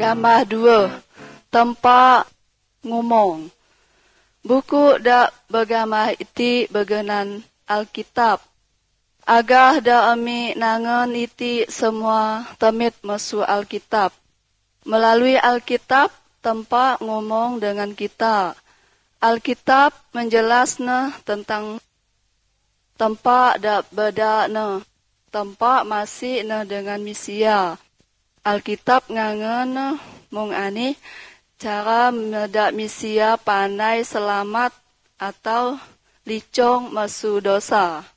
Gambar 2. Tempat ngomong. Buku dak bergambar iti bergenan Alkitab. Agah da ami nangan iti semua temit masuk Alkitab. Melalui Alkitab, tempat ngomong dengan kita. Alkitab menjelasna tentang tempat da beda na. Tempat masih na dengan misia. Alkitab ngangen mung ani cara medak misia pandai selamat atau licong masu dosa.